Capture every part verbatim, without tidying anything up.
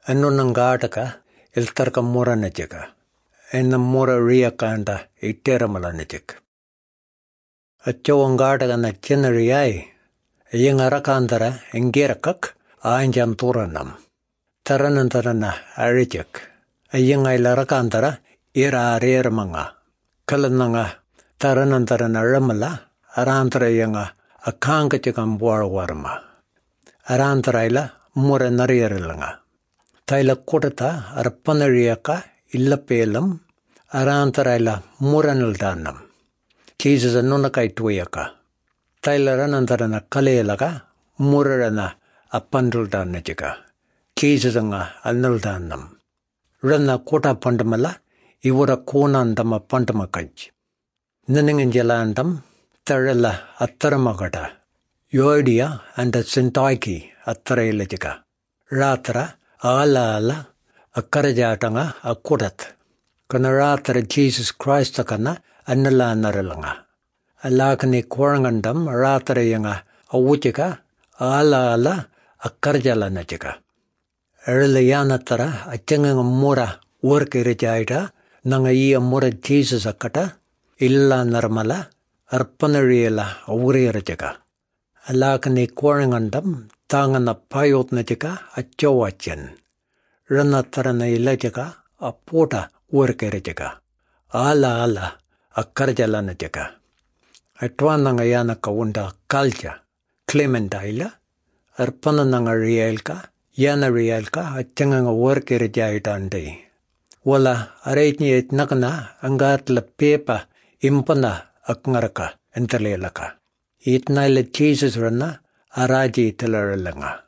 Anunangataka iltarka muranajaka. Enna mura riakanda iteramalanicik. Achowangata na chinariai, a young arakandara and gerakak, anjam turanam. Taranantarana arijak, a young ilarakandara, ira reramanga. Kalananga, taranantarana ramala, arantara yanga, a kankachikam warwarma. Arantraila, mura nariarlanga. Taila kotata, arpanariaka, illa pelam, arantaraila, muranaldanam. Jesus anunakai tuayaka. Tailaranantarana kaleelaga, murarana apanduldanajika. Jesus anga anuldanam. Rana kota pandamala, ivura konandama pandamakaj. Naninganjalandam, tarala attaramagata. Yoidia and a Sintaiki attarailajika. Ratra, ala ala, a karajatanga, a kodat. Kanaratra Jesus Christ akana, anala naralanga. Alakani korangandam, ratrayanga, a wuchika, ala ala, a karjala najika. Erlayanatara, a changanga mura, work irijaita, nanga iya mura Jesus akata, illa narmala, arpanariela, a uriarajika. Alakani korangandam, tangana payot najika, a chowachan. Ranatarana ilajika, a pota work irijaga. Ala ala, a karjala najika. Atwananga yana kawunda kalja, Clementaila, arpananga rielka, yana rielka, a changanga work irijaitandi. Wala, arayni et nakana, angatla pepa, impana, akngaraka, entalelaka. Itnaila Jesus rana, araji talaralanga.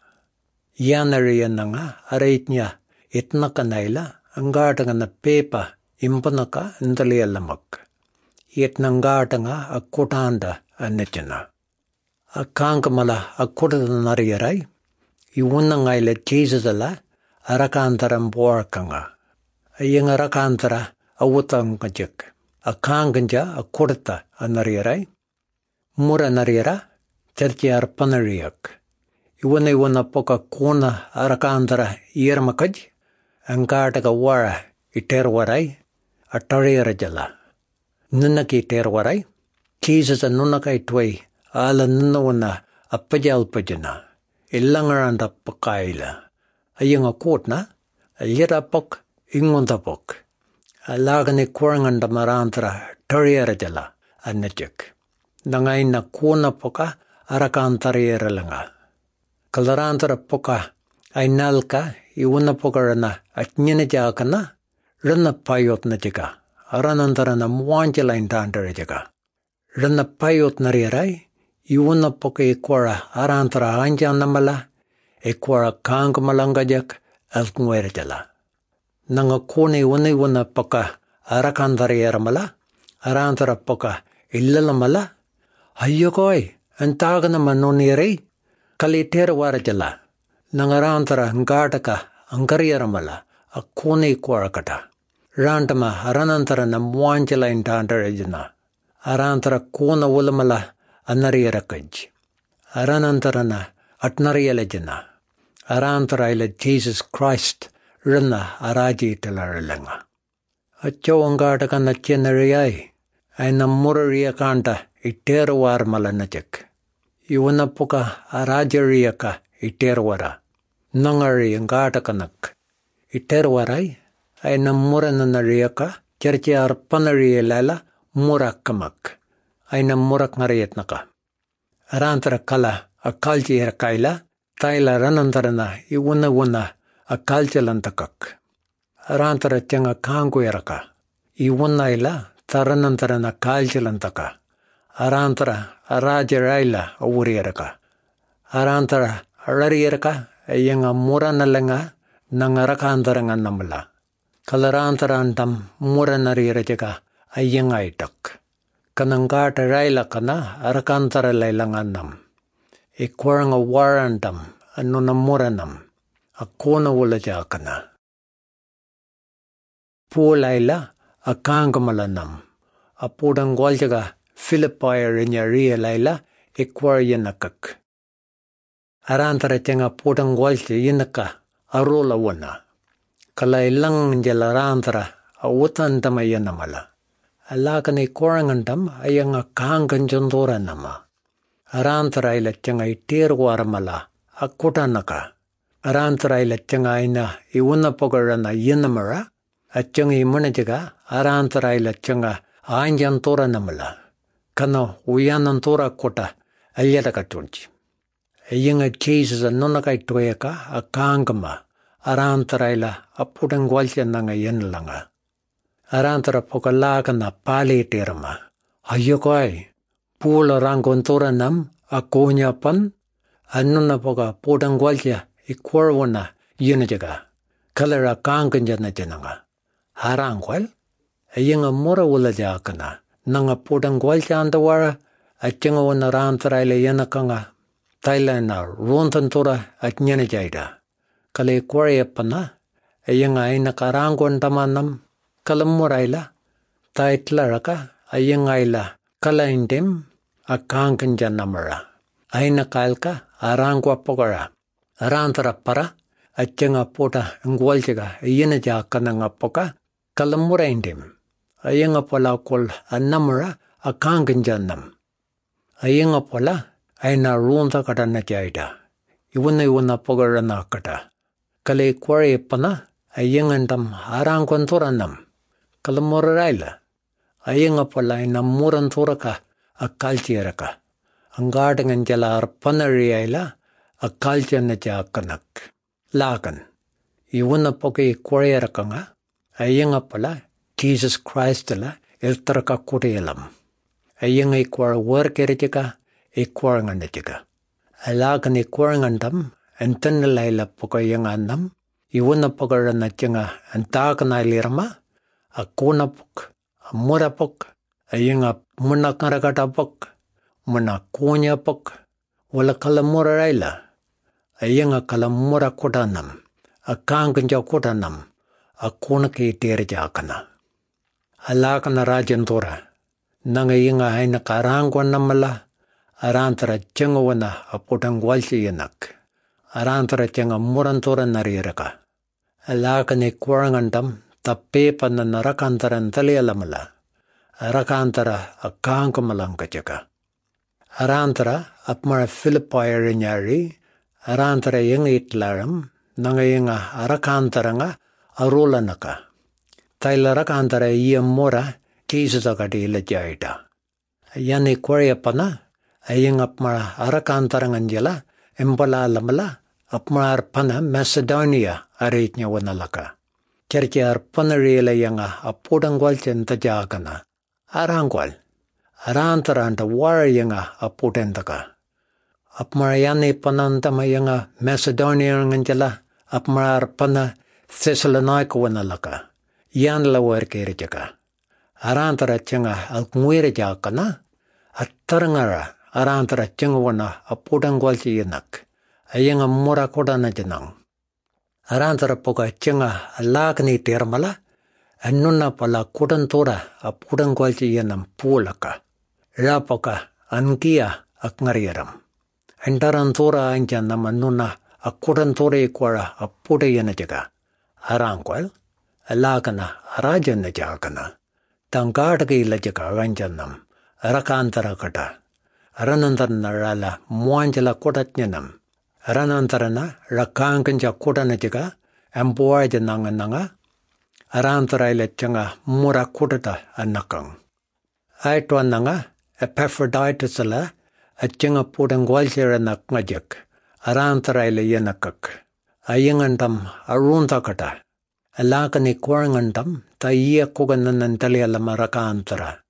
Yana riananga, araynya, itnakanaila, angatanga pepa, impanaka, entalelamak. Itnangatanga, a kotanda, a nechana. A kankamala, a kotanariarai, iwunangaila Jesus ala, arakantaram borkanga. A young arakantara, a wutangajik. A kanganja, a kurta, a nariarai. Mura nariara, tertiar panariak. Iwana iwana poka kona arakantara yermakaj, angataka wara, iterwarai, a tariarajala. Nunaki terwarai, Jesus a nunakai tway, ala nunawana, a pajalpajana, ilangaranda pakaila. A young a kotna, a yetapok, ingundapok. A lagani koranganda marantra, tariarajala, a nejik. Nangaina kona poka, arakantarieralanga. Kalarantara poka, ainalka, iwana pokarana, at nyenajakana, rana payot najika. Aranantarana muanjala intantarajaka. Rana payot nariarai, iwana poka ekwara arantara anjanamala, ekwara kankamalangajak, alkmuerjala. Nanga kone iwana iwana poka arakantariaramala, arantara poka illalamala, Ayokoi, antagana manoniere, kalitera warajala, nangarantara ngataka, angariaramala, a kone kwarakata. Rantama aranantara na muanjala intantarajana. Arantara kona ulamala anariarakaj. Aranantara na atnarialajana. Arantara ila Jesus Christ rana araji talaralanga. Acho angataka na chenariai, aina muraria kanta. Iterwar malanajak. Iwana poka arajariaka iterwara. Nangari ngatakanak. Iterwarai ay namurananariaka charchi arpanarielala murakamak. Ay namurak ngarietnaka. Arantara kala akalji erkaila taila ranantarana iwana wana akaljalantakak. Arantara changa kangu eraka. Iwana ila taranantarana kaljalantaka. Arantara arajaraila awurieraka. Arantara ararieraka ayanga muranalanga nangarakantara namala. Kalarantara antam muranarieraka ayanga itak. Kanangata raila kana arakantara lailanganam. Ikwaranga warantam anuna muranam. Akona wulajakana. Pulaila akangamalanam. Apudang waljaga Philippi rinyaria laila ikwar yanakak. Arantara tenga podang walti yanaka arola wana. kala ilang jala rantara awutan tama yanamala. Alakani korangantam ayanga kangan jondora nama. Arantara ila changa itir waramala akutanaka. Arantara ila changa ina iuna pogarana yanamara. Achanga imunajaga arantara ila changa aanjantora namala. Kana uyanantora kota alyada katunchi. Ayanga Jesus anonaka itoyaka akangama. Arantara ila apudangwalcha nanga yanlanga. Arantara pokalaga na pali terama. Ayokoi. Pula rangontora nam akonya pan. Anuna poka pudangwalcha ikwarwana yanajaga. Kalara kanganjana jananga. Harangwal. Ayanga mura wula jakana. Nanga pudangwalcha andawara. Achanga wana rantara ila yanakanga. Tailana rontantora at nyanajaida. Kale kwariapana, ayanga aina karangon tamanam, kalamuraila, taitlaraka, ayanga ila, kalaindim, akankan namara. Aina kalka, arangwa pogara. Arantara para, achanga pota, ngwaljaga, ayana jakana nga poka, kalamuraindim. Ayanga pola kol, anamara, akankan janam. Ayanga pola, aina ronta katana jaida. Iwana iwana pogara nakata. Kale kwari pana ayangantam arangkontoranam kalamoraraila ayanga pala ina murantoraka akalchiraka angadangan jala arpanariaila akalchana jakanak lakan iwana poke kwari rakanga ayanga pala Jesus Christ la eltaraka kurelam ayanga ikwar workerika ikwar ngandika alakan ikwar ngandam Antan laila poka yang anam, iwana poka na changa antaka na lirama, akuna pok, amura pok, ayanga muna karakata pok, muna kunya pok, wala kalamura raila, ayanga kalamura kotanam, akanganja kotanam, akuna ki terjakana. Alakana rajantora, nangayanga haina karangwa namala, arantara changawana apotangwalsi yanak. Arantara changa murantora nariraka. Alakani kwarangantam tappe panna narakantaran talialamala. Arakantara akankamalangkachaka. Arantara apmara Philippi rinyari. Arantara yang itlaram. Nangayanga arakantaranga arulanaka. Tailarakantara iya mora kisasakati ilajaita. Yani kwariapana. Ayang apmara arakantaranganjala. Empala lamala, apmar pana Macedonia aritnya wanalaka. Cerca arpana rela yanga apodangwal centa jakana. Arangwal. Arantaranta war yanga apodentaka. Apmar yane panantama yanga Macedonia nganjala apmar pana Thessalonica wanalaka. Yan la war kerjaka. Arantara canga alkmuira jakana. Atarangara. Arantara cengwana apodangwalci yenak. Ayanga mura kodana jenang. Arantara poka cenga alakni termala. Annuna pala kodantora apodangwalci yenam pulaka. Rapoka ankia akngariaram. Antarantora anjanam annuna akodantora ikwara apoda yenajaga. Arangwal. Alakana arajana jakana. Tangkataki ilajaga anjanam. Arakantara kata. Aranantarana rala muanjala kodatnyanam. Aranantarana rakangkanja kodanajaga ambuaja nanga nanga. Arantara ila changa mura kodata anakang. Aitwa nanga Epaphroditus la achanga podangwalsira nakngajak. Arantara ila yanakak. Ayangantam arunta kata. Alakani kwarangantam taiya kogananantali alama rakantara.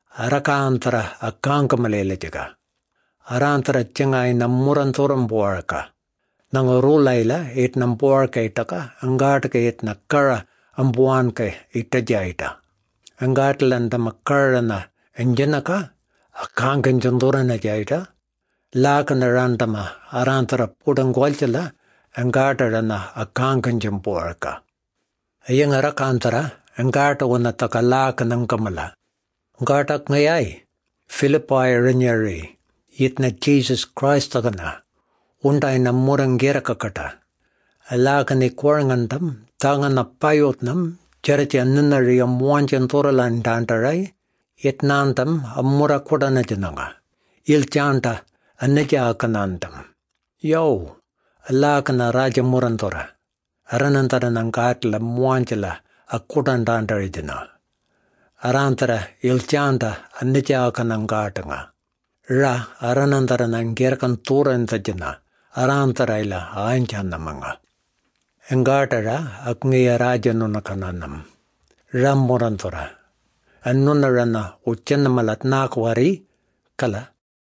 Arakantara akangkamalele jaga. Arantara chengai namurantoram buaraka. Nangarulaila it nambuarka itaka, angataka it nakara ambuanka itajaita. Angatlanda makarana enjanaka, akanganjandorana jaita. Lakanarantama arantara pudangwalchala, angatarana akanganjambuarka. Ayang arakantara, angata wanataka lakanangkamala. Ngatak ngayay, Philippi rinyari, yitna Jesus Christ agana, unday na murang gira kakata. Alakani kwarangantam, Tangan na payotnam, cheriche ninari a muanchan toralan tantarai, yet nantam a murakodanajanga. Il chanta a neja kanantam. Yo, a lakana raja murantora. Aranantaranangatla muanchela a kudan tantarijana. Arantara il chanta a neja kanangatanga. Ra aranantaranangirkan turantajana. Arantaraila aanchanamanga. Engatara akngiya raja nunakananam. Ram murantora. Annunarana uchenamalat nakwari kala.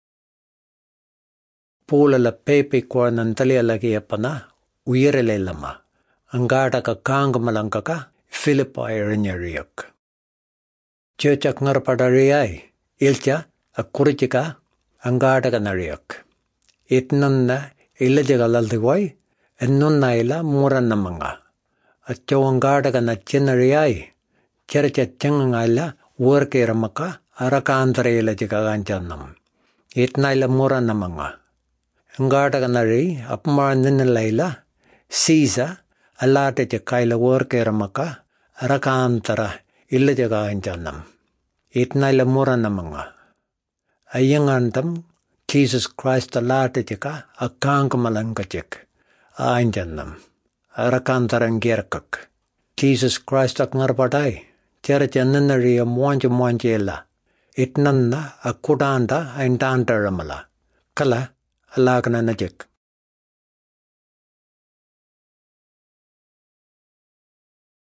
Pula la pepe kwa nantalia lagi apana uirele lama. Angata ka kang malangkaka Philippi rinyariyak. Chechak ngarpadariay ilcha akurichika angata ka nariyak. Itnanna ilajagalaldaway ennunna ila muranamanga. Atcho angata ka na chinariyay. Chericha changangala worke ramaka arakantare ilajagaganjanam. Itna ila muranamanga. Angata ka nari apmaraninalayla Caesar alate chakaila worke ramaka arakantara ilajagaganjanam. Itna ila muranamanga. Ayangantam Jesus Christ alate chaka akangkamalangkachik. Aanjanam. Arakantarangirkak. Jesus Christ ak ngarpadai. Chericha ninari a muancha muanchela. Itnanna akudanda aintantaramala. Kala alakana najik.